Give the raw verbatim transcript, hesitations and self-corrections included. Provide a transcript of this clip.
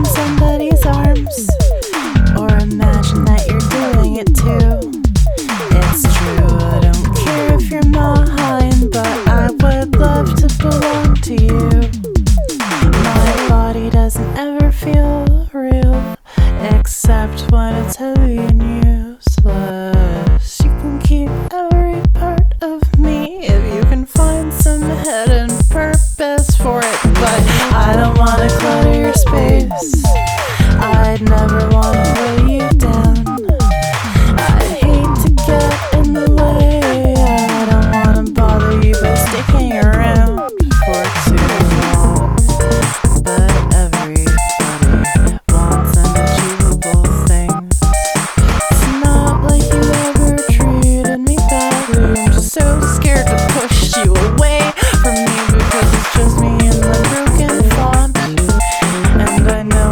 in somebody's arms, or imagine that you're doing it too. It's true, I don't care if you're mine, but I would love to belong to you. My body doesn't ever feel real, except when it's heavy and useless. You can keep every part of me if you can find some hidden purpose for it, but I don't wanna clutter your space. I'd never wanna weigh you down. I'd hate to get in the way. I don't wanna bother you by sticking around for too long. But everybody wants unachievable things. It's not like you ever treated me badly. I'm just so scared to push you away from me because it's just me and the broken font. And I know